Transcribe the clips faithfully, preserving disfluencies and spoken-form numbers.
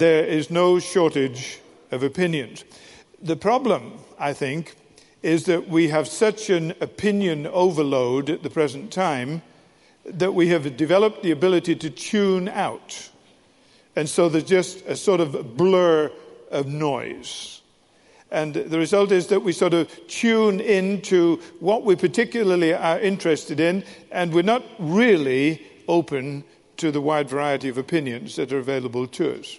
there is no shortage of opinions. The problem, I think, is that we have such an opinion overload at the present time that we have developed the ability to tune out. And so there's just a sort of blur of noise. And the result is that we sort of tune into what we particularly are interested in, and we're not really open to the wide variety of opinions that are available to us.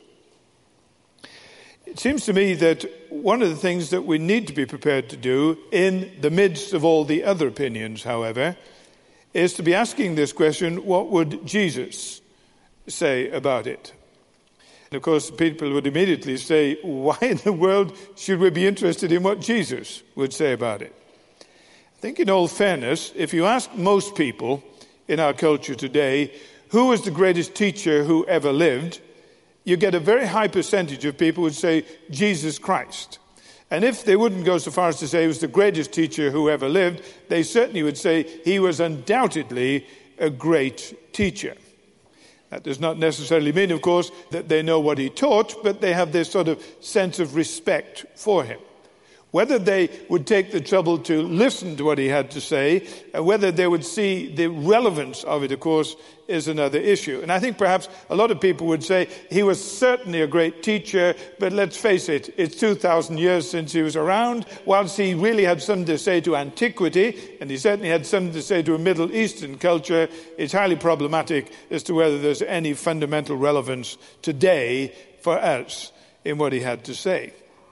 It seems to me that one of the things that we need to be prepared to do in the midst of all the other opinions, however, is to be asking this question, what would Jesus say about it? And of course, people would immediately say, why in the world should we be interested in what Jesus would say about it? I think in all fairness, if you ask most people in our culture today, who was the greatest teacher who ever lived, you get a very high percentage of people who would say Jesus Christ. And if they wouldn't go so far as to say he was the greatest teacher who ever lived, they certainly would say he was undoubtedly a great teacher. That does not necessarily mean, of course, that they know what he taught, but they have this sort of sense of respect for him. Whether they would take the trouble to listen to what he had to say, and whether they would see the relevance of it, of course, is another issue. And I think perhaps a lot of people would say he was certainly a great teacher, but let's face it, it's two thousand years since he was around. Whilst he really had something to say to antiquity, and he certainly had something to say to a Middle Eastern culture, it's highly problematic as to whether there's any fundamental relevance today for us in what he had to say.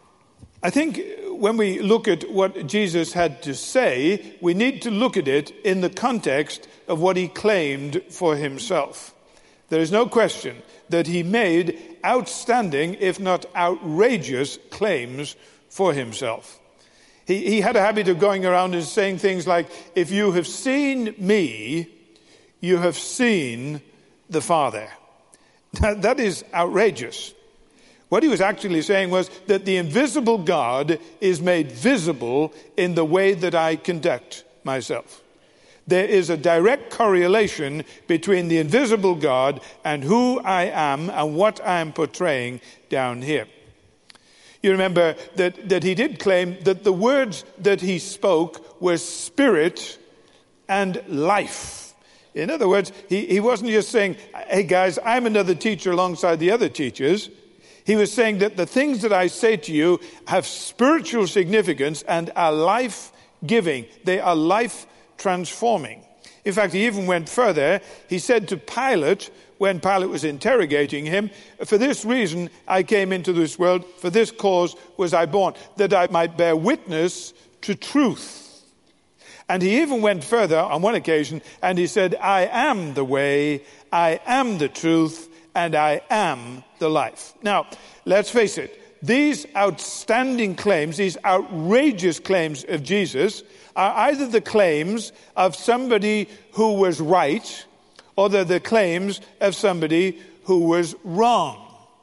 I think when we look at what Jesus had to say, we need to look at it in the context of what he claimed for himself. There is no question that he made outstanding, if not outrageous, claims for himself. He, he had a habit of going around and saying things like, if you have seen me, you have seen the Father. That, that is outrageous. What he was actually saying was that the invisible God is made visible in the way that I conduct myself. There is a direct correlation between the invisible God and who I am and what I am portraying down here. You remember that, that he did claim that the words that he spoke were spirit and life. In other words, he, he wasn't just saying, hey guys, I'm another teacher alongside the other teachers. He was saying that the things that I say to you have spiritual significance and are life-giving. They are life-transforming. In fact, he even went further. He said to Pilate, when Pilate was interrogating him, for this reason I came into this world, for this cause was I born, that I might bear witness to truth. And he even went further on one occasion, and he said, I am the way, I am the truth, and I am the life. Now, let's face it, these outstanding claims, these outrageous claims of Jesus, are either the claims of somebody who was right, or they're the claims of somebody who was wrong.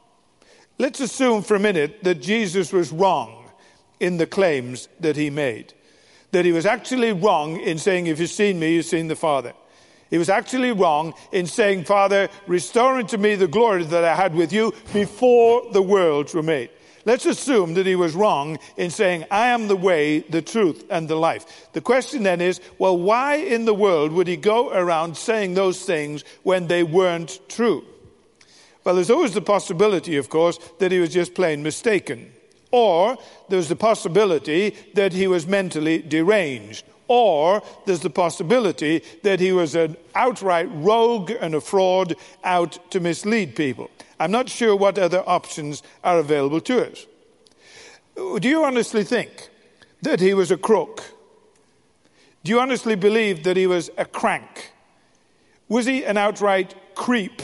Let's assume for a minute that Jesus was wrong in the claims that he made. That he was actually wrong in saying, if you've seen me, you've seen the Father. He was actually wrong in saying, Father, restore unto me the glory that I had with you before the worlds were made. Let's assume that he was wrong in saying, I am the way, the truth, and the life. The question then is, well, why in the world would he go around saying those things when they weren't true? Well, there's always the possibility, of course, that he was just plain mistaken. Or there's the possibility that he was mentally deranged. Or there's the possibility that he was an outright rogue and a fraud out to mislead people. I'm not sure what other options are available to us. Do you honestly think that he was a crook? Do you honestly believe that he was a crank? Was he an outright creep?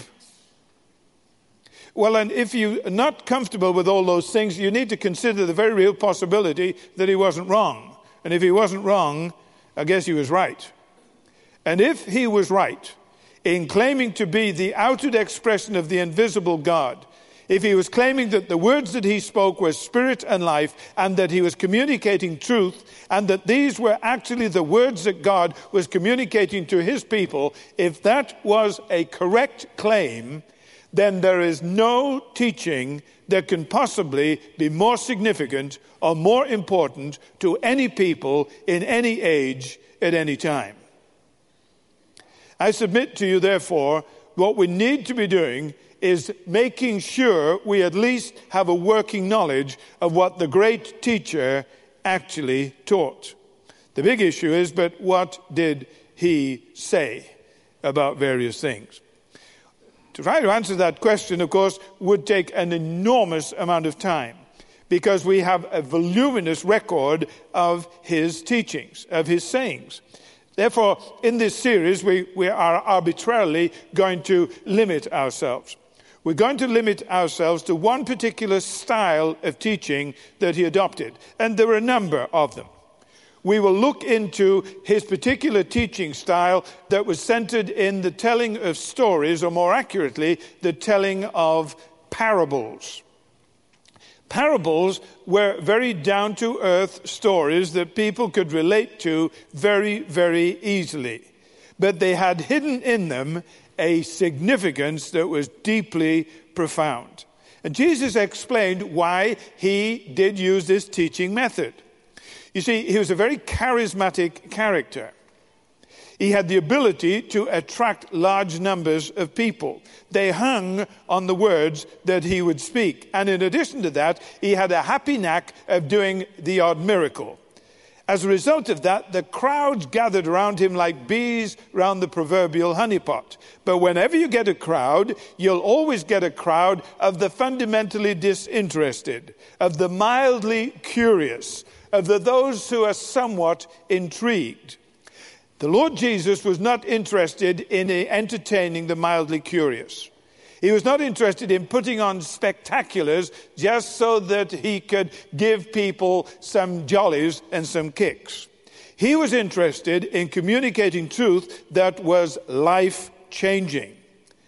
Well, and if you're not comfortable with all those things, you need to consider the very real possibility that he wasn't wrong. And if he wasn't wrong, I guess he was right. And if he was right in claiming to be the outward expression of the invisible God, if he was claiming that the words that he spoke were spirit and life, and that he was communicating truth, and that these were actually the words that God was communicating to his people, if that was a correct claim, then there is no teaching that can possibly be more significant or more important to any people in any age at any time. I submit to you, therefore, what we need to be doing is making sure we at least have a working knowledge of what the great teacher actually taught. The big issue is, but what did he say about various things? To try to answer that question, of course, would take an enormous amount of time, because we have a voluminous record of his teachings, of his sayings. Therefore, in this series, we, we are arbitrarily going to limit ourselves. We're going to limit ourselves to one particular style of teaching that he adopted, and there are a number of them. We will look into his particular teaching style that was centered in the telling of stories, or more accurately, the telling of parables. Parables were very down-to-earth stories that people could relate to very, very easily. But they had hidden in them a significance that was deeply profound. And Jesus explained why he did use this teaching method. You see, he was a very charismatic character. He had the ability to attract large numbers of people. They hung on the words that he would speak. And in addition to that, he had a happy knack of doing the odd miracle. As a result of that, the crowds gathered around him like bees round the proverbial honeypot. But whenever you get a crowd, you'll always get a crowd of the fundamentally disinterested, of the mildly curious, of the those who are somewhat intrigued. The Lord Jesus was not interested in entertaining the mildly curious. He was not interested in putting on spectaculars just so that he could give people some jollies and some kicks. He was interested in communicating truth that was life-changing.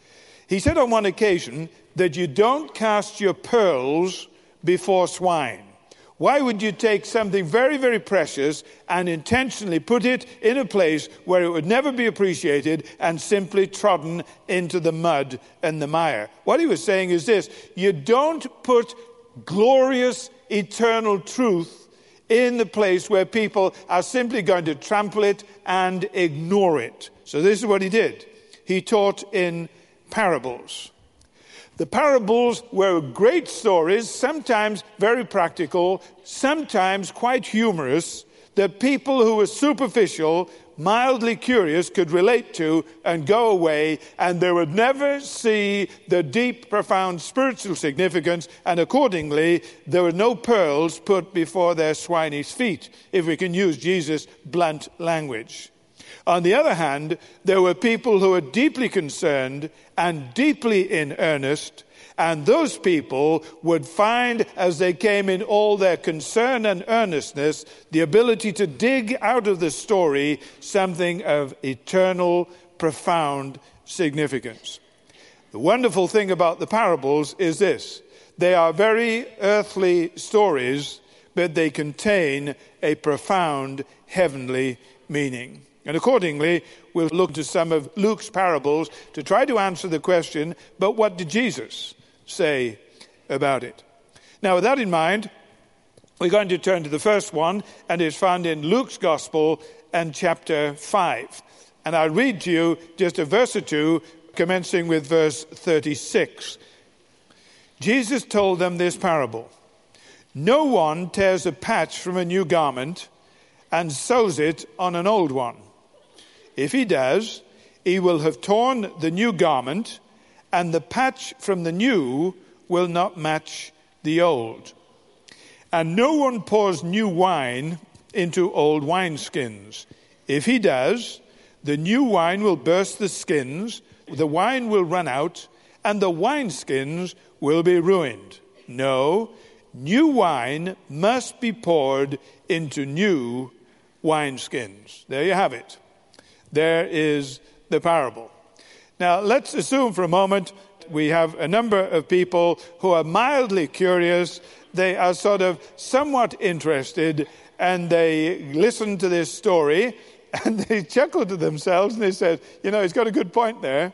He said on one occasion that you don't cast your pearls before swine. Why would you take something very, very precious and intentionally put it in a place where it would never be appreciated and simply trodden into the mud and the mire? What he was saying is this: you don't put glorious, eternal truth in the place where people are simply going to trample it and ignore it. So this is what he did. He taught in parables. The parables were great stories, sometimes very practical, sometimes quite humorous, that people who were superficial, mildly curious could relate to and go away, and they would never see the deep, profound spiritual significance, and accordingly, there were no pearls put before their swinies' feet, if we can use Jesus' blunt language. On the other hand, there were people who were deeply concerned and deeply in earnest, and those people would find, as they came in all their concern and earnestness, the ability to dig out of the story something of eternal, profound significance. The wonderful thing about the parables is this: they are very earthly stories, but they contain a profound heavenly meaning. And accordingly, we'll look to some of Luke's parables to try to answer the question, but what did Jesus say about it? Now, with that in mind, we're going to turn to the first one, and it's found in Luke's Gospel and chapter five. And I'll read to you just a verse or two, commencing with verse thirty-six. Jesus told them this parable: "No one tears a patch from a new garment and sews it on an old one. If he does, he will have torn the new garment, and the patch from the new will not match the old. And no one pours new wine into old wineskins. If he does, the new wine will burst the skins, the wine will run out, and the wineskins will be ruined. No, new wine must be poured into new wineskins." There you have it. There is the parable. Now, let's assume for a moment we have a number of people who are mildly curious. They are sort of somewhat interested, and they listen to this story, and they chuckle to themselves, and they say, you know, he's got a good point there.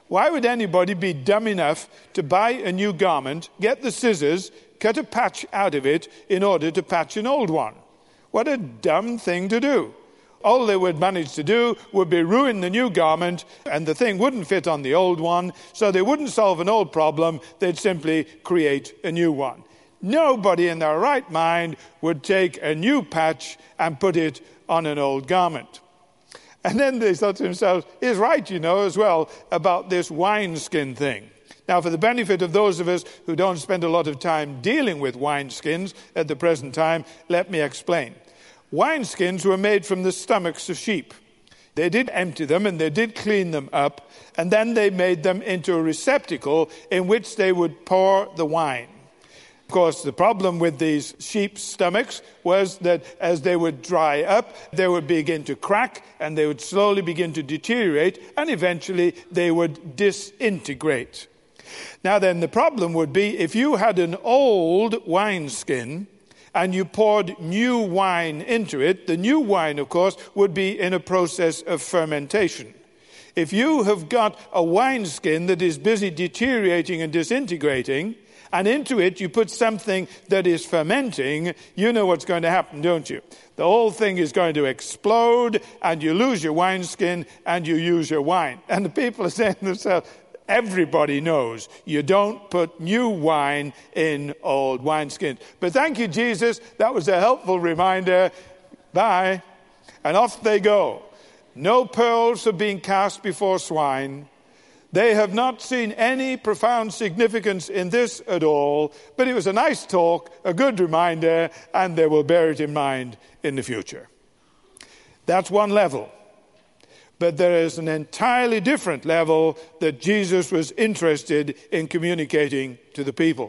Why would anybody be dumb enough to buy a new garment, get the scissors, cut a patch out of it in order to patch an old one? What a dumb thing to do. All they would manage to do would be ruin the new garment, and the thing wouldn't fit on the old one, so they wouldn't solve an old problem, they'd simply create a new one. Nobody in their right mind would take a new patch and put it on an old garment. And then they thought to themselves, he's right, you know, as well, about this wineskin thing. Now, for the benefit of those of us who don't spend a lot of time dealing with wineskins at the present time, let me explain. Wineskins were made from the stomachs of sheep. They did empty them and they did clean them up, and then they made them into a receptacle in which they would pour the wine. Of course, the problem with these sheep's stomachs was that as they would dry up, they would begin to crack and they would slowly begin to deteriorate, and eventually they would disintegrate. Now then, the problem would be if you had an old wineskin and you poured new wine into it, the new wine, of course, would be in a process of fermentation. If you have got a wineskin that is busy deteriorating and disintegrating, and into it you put something that is fermenting, you know what's going to happen, don't you? The whole thing is going to explode, and you lose your wineskin, and you use your wine. And the people are saying to themselves, everybody knows you don't put new wine in old wineskins. But thank you, Jesus. That was a helpful reminder. Bye. And off they go. No pearls have been cast before swine. They have not seen any profound significance in this at all, but it was a nice talk, a good reminder, and they will bear it in mind in the future. That's one level. But there is an entirely different level that Jesus was interested in communicating to the people.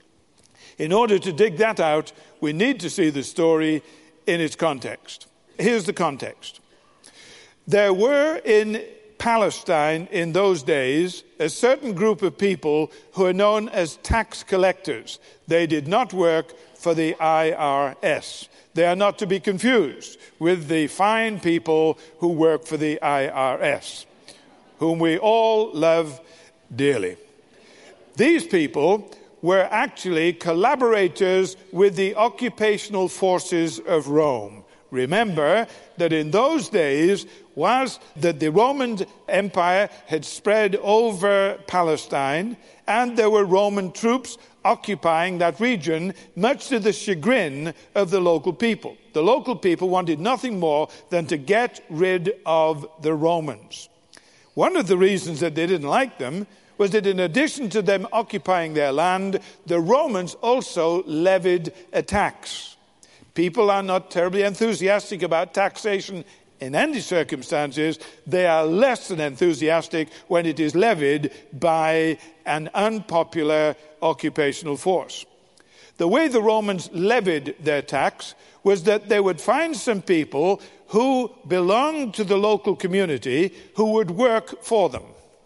In order to dig that out, we need to see the story in its context. Here's the context. There were in Palestine in those days a certain group of people who are known as tax collectors. They did not work for the I R S. They are not to be confused with the fine people who work for the I R S, whom we all love dearly. These people were actually collaborators with the occupational forces of Rome. Remember that in those days, whilst that the Roman Empire had spread over Palestine, and there were Roman troops occupying that region, much to the chagrin of the local people. The local people wanted nothing more than to get rid of the Romans. One of the reasons that they didn't like them was that in addition to them occupying their land, the Romans also levied a tax. People are not terribly enthusiastic about taxation in any circumstances. They are less than enthusiastic when it is levied by an unpopular occupational force. The way the Romans levied their tax was that they would find some people who belonged to the local community who would work for them.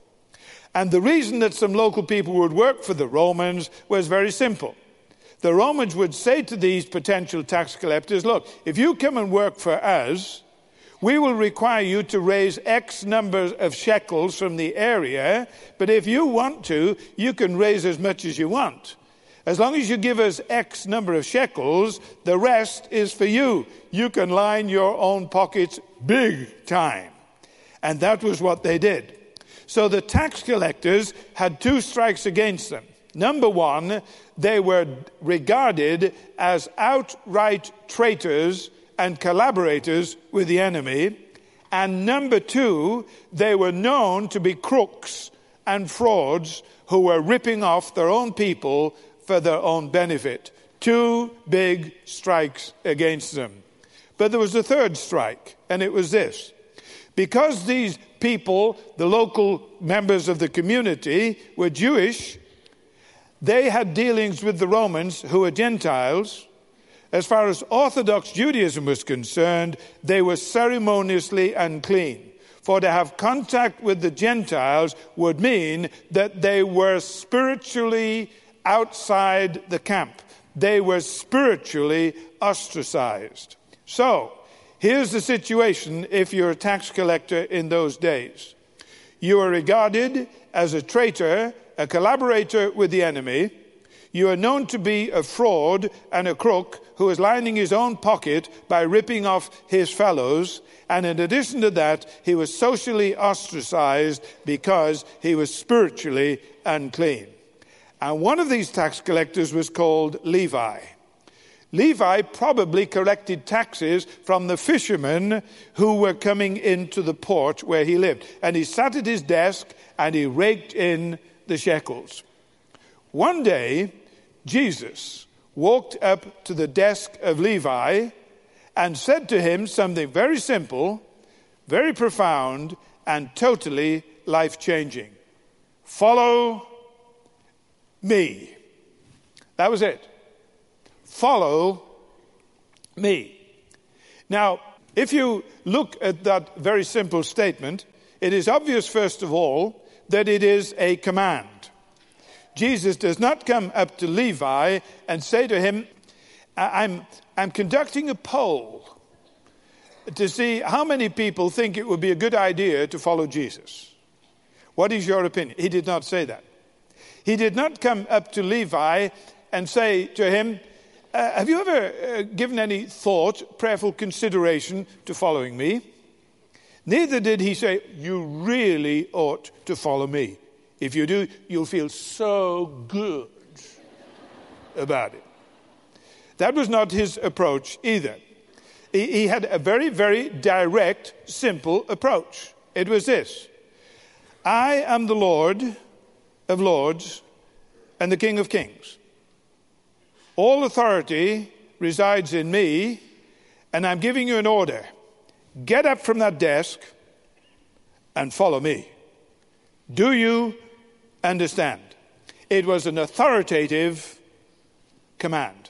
And the reason that some local people would work for the Romans was very simple. The Romans would say to these potential tax collectors, look, if you come and work for us, we will require you to raise X number of shekels from the area, but if you want to, you can raise as much as you want. As long as you give us X number of shekels, the rest is for you. You can line your own pockets big time. And that was what they did. So the tax collectors had two strikes against them. Number one, they were regarded as outright traitors and collaborators with the enemy. And number two, they were known to be crooks and frauds who were ripping off their own people for their own benefit. Two big strikes against them. But there was a third strike, and it was this. Because these people, the local members of the community, were Jewish, they had dealings with the Romans, who were Gentiles. As far as Orthodox Judaism was concerned, they were ceremoniously unclean. For to have contact with the Gentiles would mean that they were spiritually outside the camp. They were spiritually ostracized. So, here's the situation if you're a tax collector in those days. You are regarded as a traitor, a collaborator with the enemy. You are known to be a fraud and a crook who is lining his own pocket by ripping off his fellows. And in addition to that, he was socially ostracized because he was spiritually unclean. And one of these tax collectors was called Levi. Levi probably collected taxes from the fishermen who were coming into the port where he lived. And he sat at his desk and he raked in the shekels. One day, Jesus walked up to the desk of Levi and said to him something very simple, very profound, and totally life-changing. Follow me. That was it. Follow me. Now, if you look at that very simple statement, it is obvious, first of all, that it is a command. Jesus does not come up to Levi and say to him, I'm, I'm conducting a poll to see how many people think it would be a good idea to follow Jesus. What is your opinion? He did not say that. He did not come up to Levi and say to him, uh, have you ever uh, given any thought, prayerful consideration to following me? Neither did he say, you really ought to follow me. If you do, you'll feel so good about it. That was not his approach either. He, he had a very, very direct, simple approach. It was this. I am the Lord of lords and the King of kings. All authority resides in me, and I'm giving you an order. Get up from that desk and follow me. Do you understand? It was an authoritative command.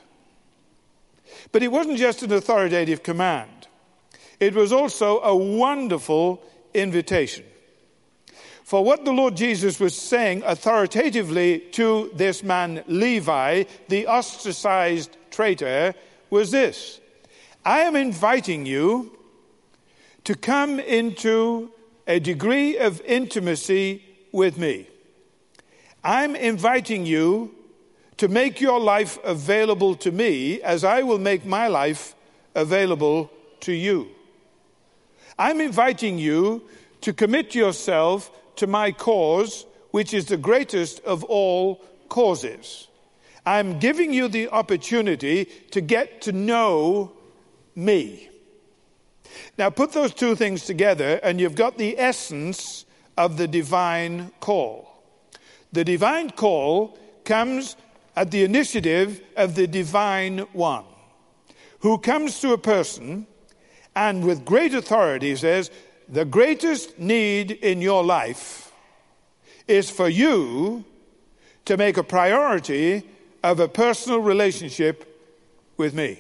But it wasn't just an authoritative command. It was also a wonderful invitation. For what the Lord Jesus was saying authoritatively to this man Levi, the ostracized traitor, was this. I am inviting you to come into a degree of intimacy with me. I'm inviting you to make your life available to me as I will make my life available to you. I'm inviting you to commit yourself to my cause, which is the greatest of all causes. I'm giving you the opportunity to get to know me. Now put those two things together and you've got the essence of the divine call. The divine call comes at the initiative of the divine one, who comes to a person and with great authority says, the greatest need in your life is for you to make a priority of a personal relationship with me.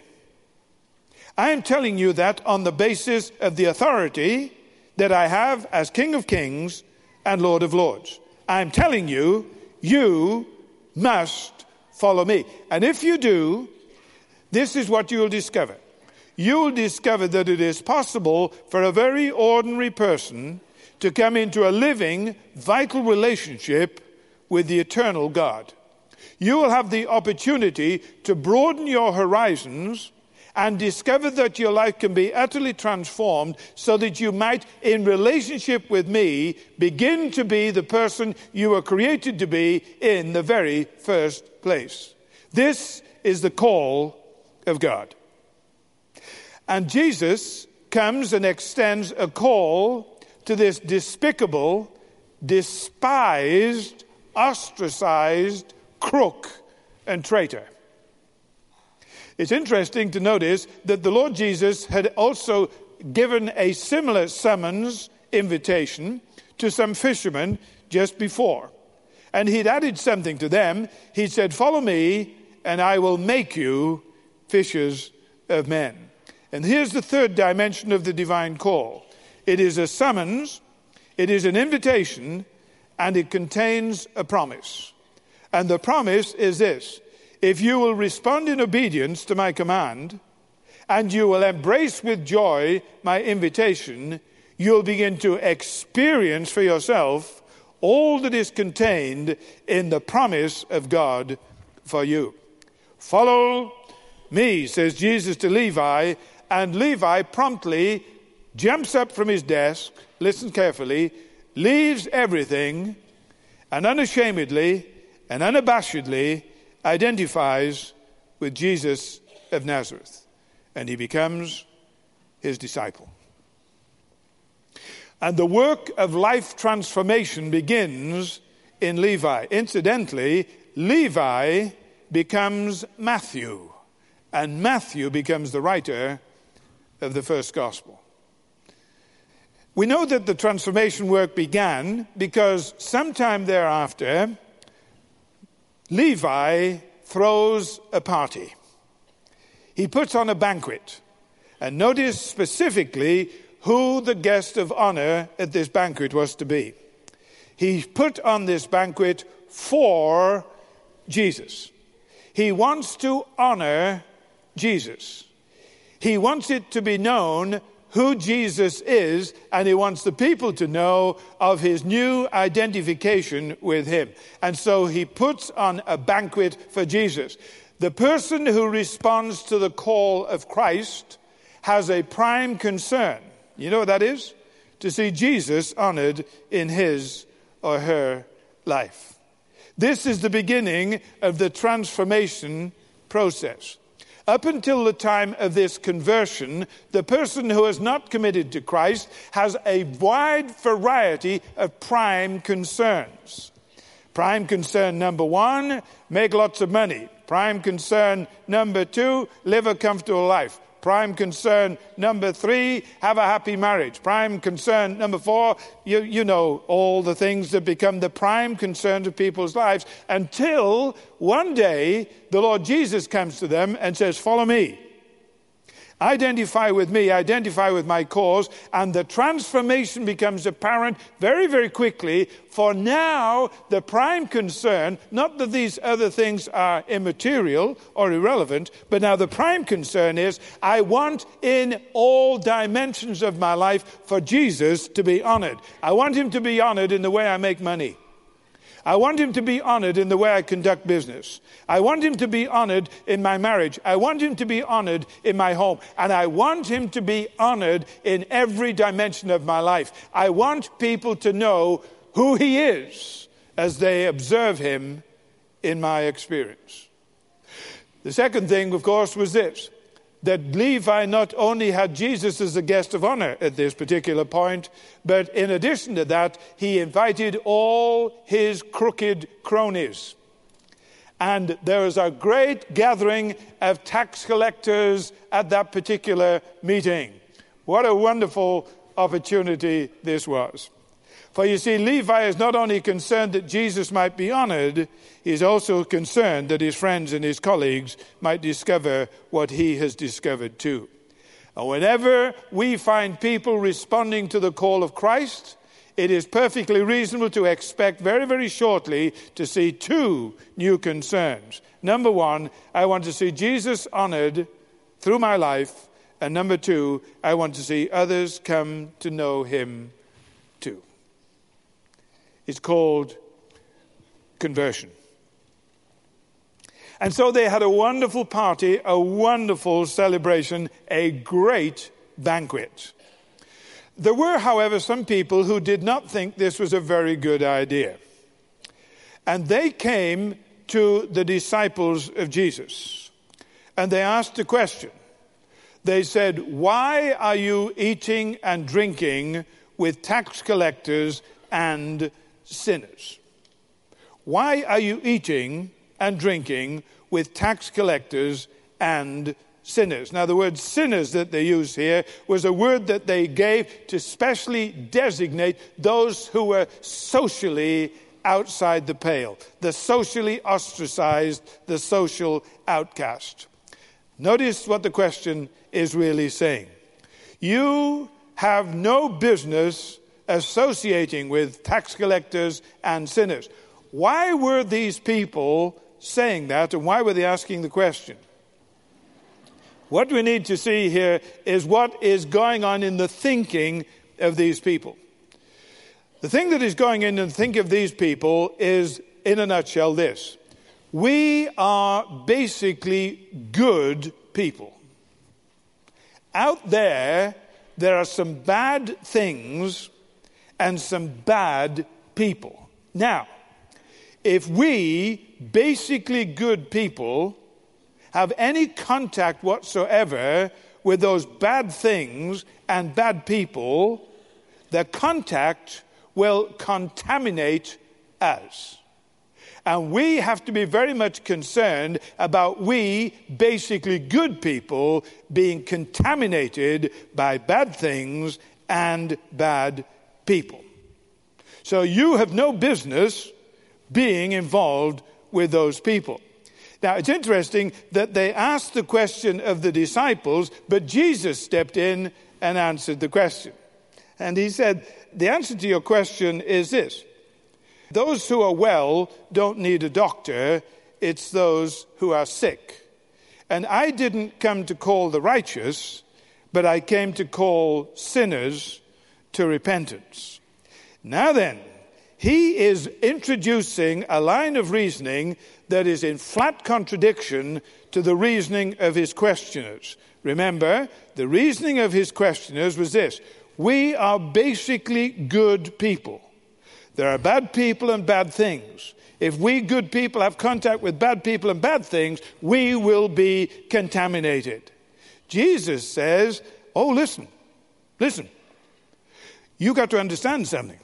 I am telling you that on the basis of the authority that I have as King of Kings and Lord of Lords. I am telling you, you must follow me. And if you do, this is what you will discover. You will discover that it is possible for a very ordinary person to come into a living, vital relationship with the eternal God. You will have the opportunity to broaden your horizons and discover that your life can be utterly transformed so that you might, in relationship with me, begin to be the person you were created to be in the very first place. This is the call of God. And Jesus comes and extends a call to this despicable, despised, ostracized crook and traitor. It's interesting to notice that the Lord Jesus had also given a similar summons invitation to some fishermen just before. And he'd added something to them. He said, follow me and I will make you fishers of men. And here's the third dimension of the divine call. It is a summons, it is an invitation, and it contains a promise. And the promise is this. If you will respond in obedience to my command, and you will embrace with joy my invitation, you'll begin to experience for yourself all that is contained in the promise of God for you. Follow me, says Jesus to Levi, and Levi promptly jumps up from his desk, listen carefully, leaves everything, and unashamedly and unabashedly identifies with Jesus of Nazareth. And he becomes his disciple. And the work of life transformation begins in Levi. Incidentally, Levi becomes Matthew, and Matthew becomes the writer of the first gospel. We know that the transformation work began because sometime thereafter, Levi throws a party. He puts on a banquet. And notice specifically who the guest of honor at this banquet was to be. He put on this banquet for Jesus. He wants to honor Jesus. He wants it to be known who Jesus is, and he wants the people to know of his new identification with him. And so he puts on a banquet for Jesus. The person who responds to the call of Christ has a prime concern. You know what that is? To see Jesus honored in his or her life. This is the beginning of the transformation process. Up until the time of this conversion, the person who has not committed to Christ has a wide variety of prime concerns. Prime concern number one, make lots of money. Prime concern number two, live a comfortable life. Prime concern number three, have a happy marriage. Prime concern number four, you, you know all the things that become the prime concerns of people's lives until one day the Lord Jesus comes to them and says, follow me. Identify with me, identify with my cause, and the transformation becomes apparent very, very quickly. For now, the prime concern, not that these other things are immaterial or irrelevant, but now the prime concern is, I want in all dimensions of my life for Jesus to be honored. I want him to be honored in the way I make money. I want him to be honored in the way I conduct business. I want him to be honored in my marriage. I want him to be honored in my home. And I want him to be honored in every dimension of my life. I want people to know who he is as they observe him in my experience. The second thing, of course, was this, that Levi not only had Jesus as a guest of honor at this particular point, but in addition to that, he invited all his crooked cronies. And there was a great gathering of tax collectors at that particular meeting. What a wonderful opportunity this was. For you see, Levi is not only concerned that Jesus might be honored, he is also concerned that his friends and his colleagues might discover what he has discovered too. And whenever we find people responding to the call of Christ, it is perfectly reasonable to expect very, very shortly to see two new concerns. Number one, I want to see Jesus honored through my life. And number two, I want to see others come to know him too. It's called conversion. And so they had a wonderful party, a wonderful celebration, a great banquet. There were, however, some people who did not think this was a very good idea. And they came to the disciples of Jesus. And they asked a question. They said, why are you eating and drinking with tax collectors and sinners? Why are you eating and drinking with tax collectors and sinners? Now, the word sinners that they use here was a word that they gave to specially designate those who were socially outside the pale, the socially ostracized, the social outcast. Notice what the question is really saying. You have no business associating with tax collectors and sinners. Why were these people saying that, and why were they asking the question? What we need to see here is what is going on in the thinking of these people. The thing that is going in and think of these people is, in a nutshell, this. We are basically good people. Out there, there are some bad things and some bad people. Now, if we, basically good people, have any contact whatsoever with those bad things and bad people, the contact will contaminate us. And we have to be very much concerned about we, basically good people, being contaminated by bad things and bad people. So you have no business being involved with those people. Now, it's interesting that they asked the question of the disciples, but Jesus stepped in and answered the question. And he said, the answer to your question is this. Those who are well don't need a doctor. It's those who are sick. And I didn't come to call the righteous, but I came to call sinners to repentance. Now then, he is introducing a line of reasoning that is in flat contradiction to the reasoning of his questioners. Remember, the reasoning of his questioners was this. We are basically good people. There are bad people and bad things. If we good people have contact with bad people and bad things, we will be contaminated. Jesus says, oh, listen, listen. You got to understand something.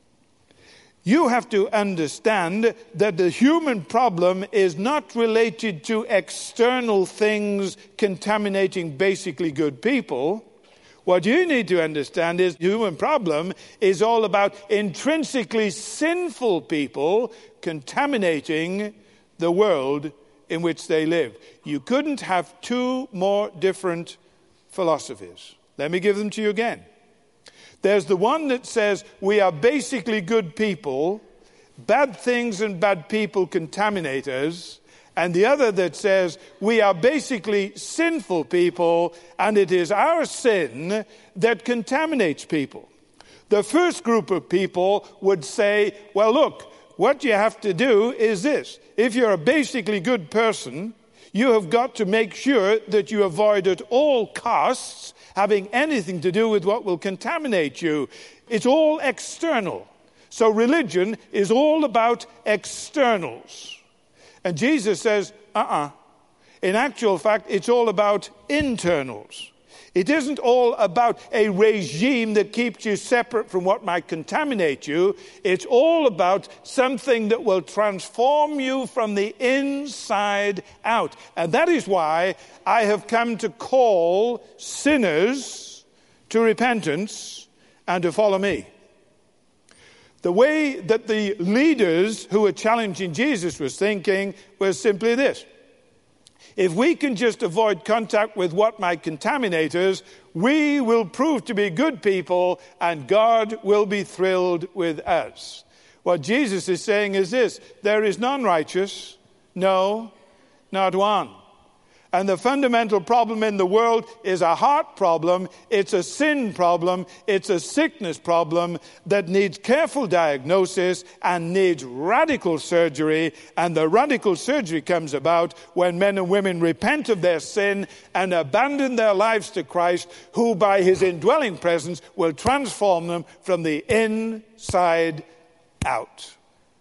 You have to understand that the human problem is not related to external things contaminating basically good people. What you need to understand is the human problem is all about intrinsically sinful people contaminating the world in which they live. You couldn't have two more different philosophies. Let me give them to you again. There's the one that says we are basically good people, bad things and bad people contaminate us, and the other that says we are basically sinful people and it is our sin that contaminates people. The first group of people would say, well, look, what you have to do is this. If you're a basically good person, you have got to make sure that you avoid at all costs having anything to do with what will contaminate you. It's all external. So religion is all about externals. And Jesus says, uh-uh. In actual fact, it's all about internals. It isn't all about a regime that keeps you separate from what might contaminate you. It's all about something that will transform you from the inside out. And that is why I have come to call sinners to repentance and to follow me. The way that the leaders who were challenging Jesus was thinking was simply this. If we can just avoid contact with what might contaminate us, we will prove to be good people and God will be thrilled with us. What Jesus is saying is this. There is none righteous. No, not one. And the fundamental problem in the world is a heart problem. It's a sin problem. It's a sickness problem that needs careful diagnosis and needs radical surgery. And the radical surgery comes about when men and women repent of their sin and abandon their lives to Christ, who by his indwelling presence will transform them from the inside out.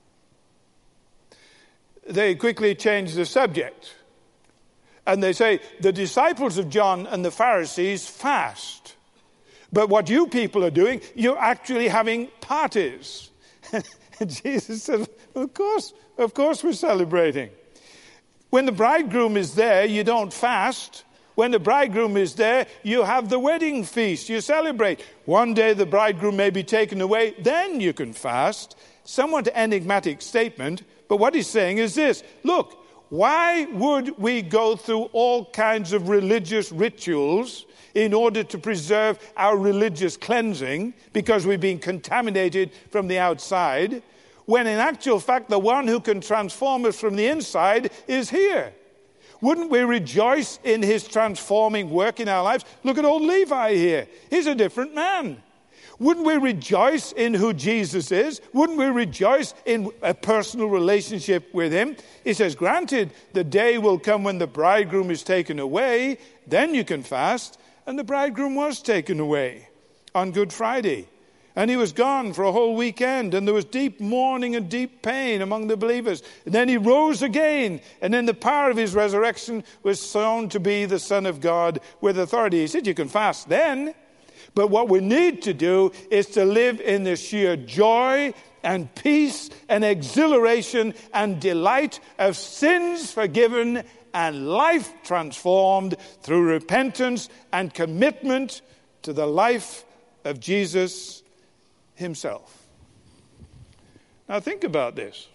They quickly change the subject. And they say, the disciples of John and the Pharisees fast. But what you people are doing, you're actually having parties. And Jesus says, well, of course, of course we're celebrating. When the bridegroom is there, you don't fast. When the bridegroom is there, you have the wedding feast. You celebrate. One day the bridegroom may be taken away, then you can fast. Somewhat enigmatic statement, but what he's saying is this. Look, why would we go through all kinds of religious rituals in order to preserve our religious cleansing because we've been contaminated from the outside, when in actual fact the one who can transform us from the inside is here? Wouldn't we rejoice in his transforming work in our lives? Look at old Levi here. He's a different man. Wouldn't we rejoice in who Jesus is? Wouldn't we rejoice in a personal relationship with him? He says, granted, the day will come when the bridegroom is taken away, then you can fast. And the bridegroom was taken away on Good Friday. And he was gone for a whole weekend, and there was deep mourning and deep pain among the believers. And then he rose again, and in the power of his resurrection was shown to be the Son of God with authority. He said, you can fast then, but what we need to do is to live in the sheer joy and peace and exhilaration and delight of sins forgiven and life transformed through repentance and commitment to the life of Jesus himself. Now think about this.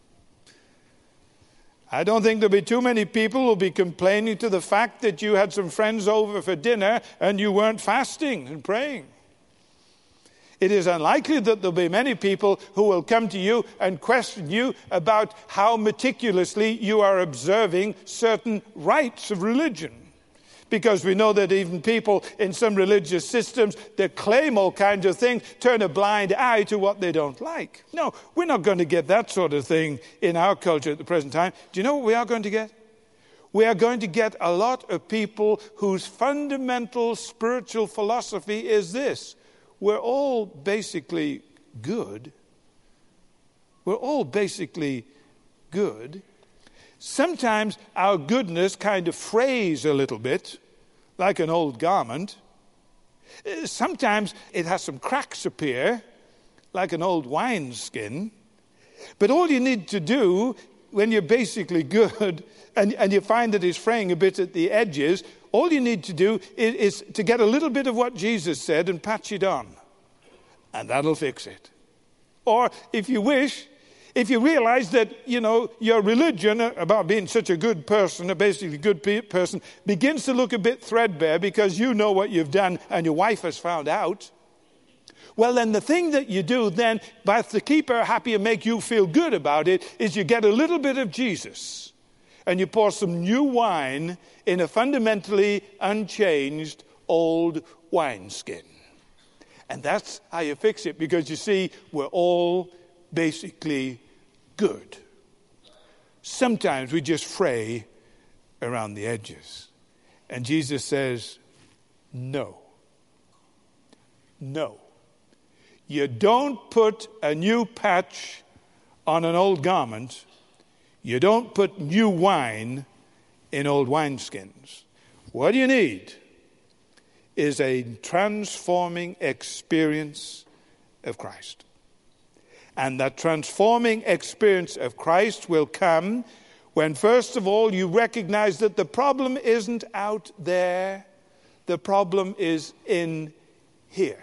I don't think there'll be too many people who'll be complaining to the fact that you had some friends over for dinner and you weren't fasting and praying. It is unlikely that there'll be many people who will come to you and question you about how meticulously you are observing certain rites of religion. Because we know that even people in some religious systems that claim all kinds of things turn a blind eye to what they don't like. No, we're not going to get that sort of thing in our culture at the present time. Do you know what we are going to get? We are going to get a lot of people whose fundamental spiritual philosophy is this. We're all basically good. We're all basically good. Sometimes our goodness kind of frays a little bit, like an old garment. Sometimes it has some cracks appear, like an old wineskin. But all you need to do when you're basically good and, and you find that it's fraying a bit at the edges, all you need to do is, is to get a little bit of what Jesus said and patch it on. And that'll fix it. Or if you wish, if you realize that, you know, your religion about being such a good person, a basically good pe- person, begins to look a bit threadbare because you know what you've done and your wife has found out, well, then the thing that you do then, both to keep her happy and make you feel good about it, is you get a little bit of Jesus and you pour some new wine in a fundamentally unchanged old wineskin. And that's how you fix it, because you see, we're all basically good. Sometimes we just fray around the edges. And Jesus says, no. No. You don't put a new patch on an old garment. You don't put new wine in old wineskins. What do you need is a transforming experience of Christ. And that transforming experience of Christ will come when, first of all, you recognize that the problem isn't out there. The problem is in here.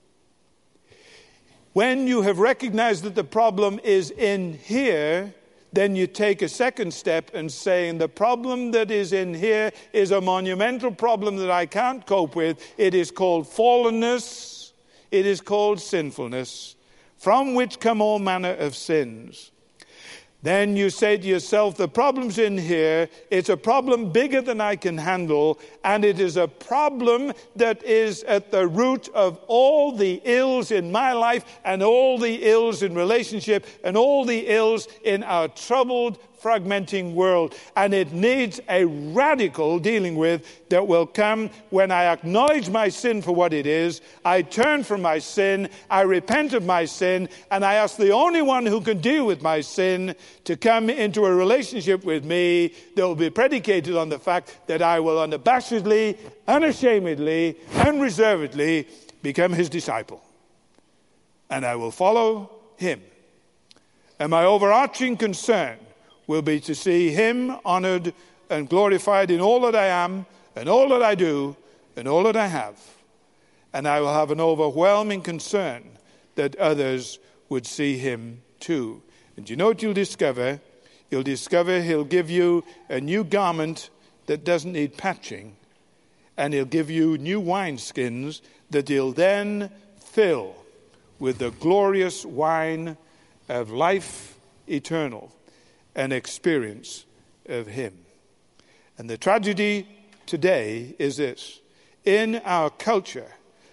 When you have recognized that the problem is in here, then you take a second step and saying the problem that is in here is a monumental problem that I can't cope with. It is called fallenness. It is called sinfulness, from which come all manner of sins. Then you say to yourself, the problem's in here. It's a problem bigger than I can handle, and it is a problem that is at the root of all the ills in my life and all the ills in relationship and all the ills in our troubled, fragmenting world. And it needs a radical dealing with that will come when I acknowledge my sin for what it is, I turn from my sin, I repent of my sin, and I ask the only one who can deal with my sin to come into a relationship with me that will be predicated on the fact that I will unabashedly, unashamedly, unreservedly become his disciple. And I will follow him. And my overarching concern will be to see him honored and glorified in all that I am and all that I do and all that I have. And I will have an overwhelming concern that others would see him too. And you know what you'll discover? You'll discover he'll give you a new garment that doesn't need patching, and he'll give you new wineskins that he'll then fill with the glorious wine of life eternal, an experience of him. And the tragedy today is this. In our culture,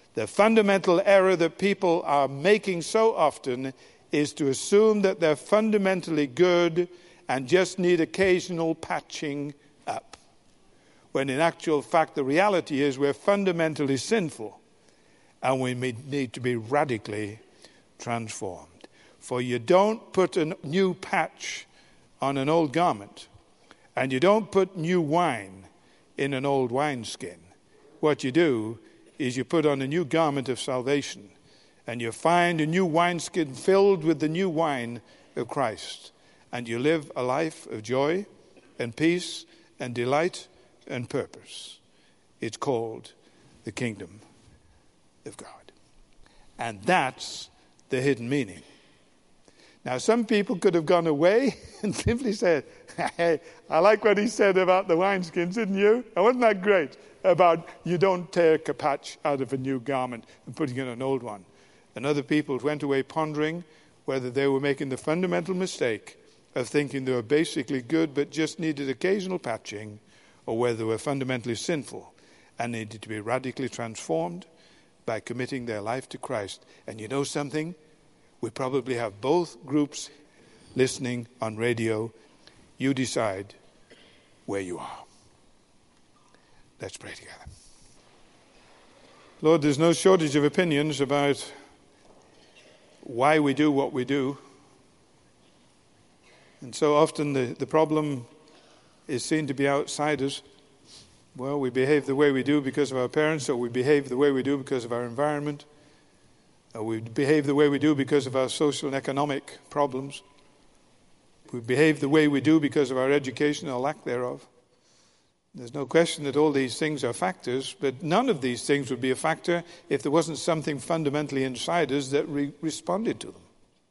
The fundamental error that people are making so often is to assume that they're fundamentally good and just need occasional patching up, when in actual fact the reality is we're fundamentally sinful and we need to be radically transformed. For you don't put a new patch on an old garment, and you don't put new wine in an old wineskin. What you do is you put on a new garment of salvation, and you find a new wineskin filled with the new wine of Christ, and you live a life of joy and peace and delight and purpose. It's called the kingdom of God. And that's the hidden meaning. Now, some people could have gone away and simply said, hey, I like what he said about the wineskins, didn't you? And wasn't that great? About you don't take a patch out of a new garment and putting in an old one. And other people went away pondering whether they were making the fundamental mistake of thinking they were basically good but just needed occasional patching, or whether they were fundamentally sinful and needed to be radically transformed by committing their life to Christ. And you know something? We probably have both groups listening on radio. You decide where you are. Let's pray together. Lord, there's no shortage of opinions about why we do what we do. And so often the, the problem is seen to be outside us. Well, we behave the way we do because of our parents, or we behave the way we do because of our environment, or we behave the way we do because of our social and economic problems. We behave the way we do because of our education or lack thereof. There's no question that all these things are factors, but none of these things would be a factor if there wasn't something fundamentally inside us that re- responded to them.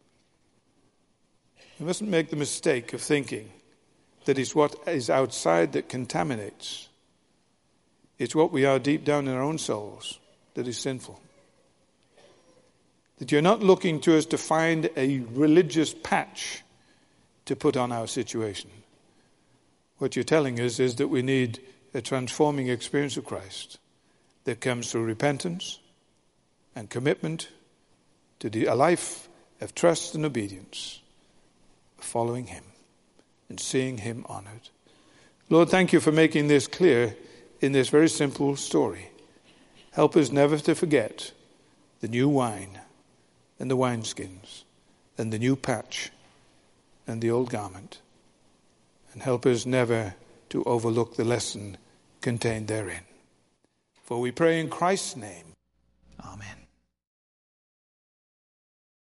We mustn't make the mistake of thinking that it's what is outside that contaminates. It's what we are deep down in our own souls that is sinful. That you're not looking to us to find a religious patch to put on our situation. What you're telling us is that we need a transforming experience of Christ that comes through repentance and commitment to the, a life of trust and obedience, following him and seeing him honored. Lord, thank you for making this clear in this very simple story. Help us never to forget the new wine and the wineskins and the new patch and the old garment. And help us never to overlook the lesson contained therein. For we pray in Christ's name. Amen.